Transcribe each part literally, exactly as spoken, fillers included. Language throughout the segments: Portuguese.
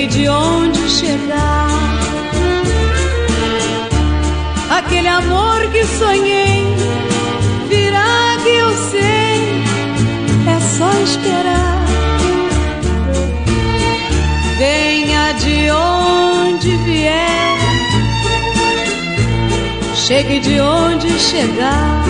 chegue de onde chegar. Aquele amor que sonhei virá, que eu sei, é só esperar. Venha de onde vier, chegue de onde chegar,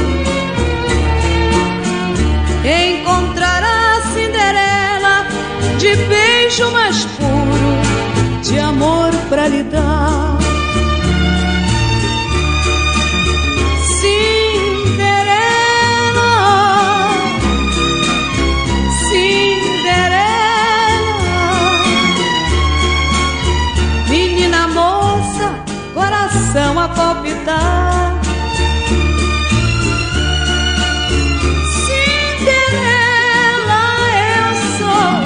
encontrará a Cinderela de beijo mais puro, de amor pra lhe dar. A palpitar, Cinderela eu sou,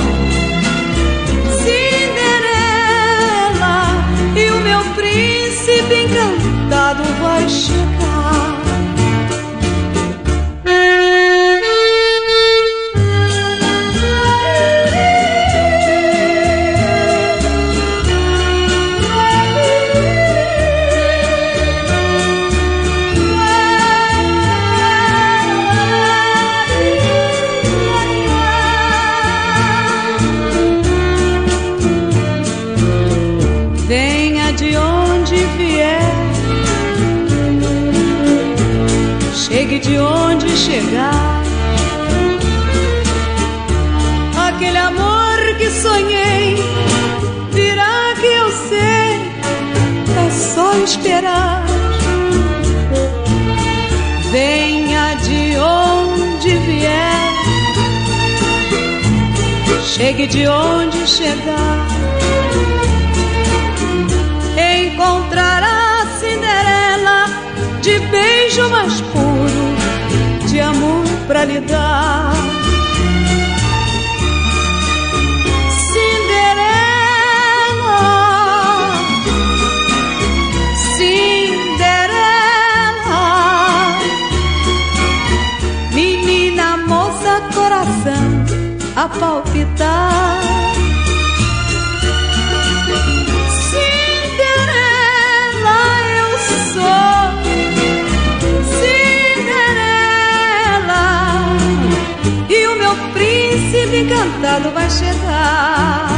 Cinderela, e o meu príncipe encantado vai chegar. Chegue de onde chegar, aquele amor que sonhei virá, que eu sei, é só esperar. Venha de onde vier, chegue de onde chegar, encontrará a Cinderela de beijo mais puro, de amor pra lhe dar. Cinderela, Cinderela, menina, moça, coração a palpitar. Cinderela eu sou, e o meu príncipe encantado vai chegar.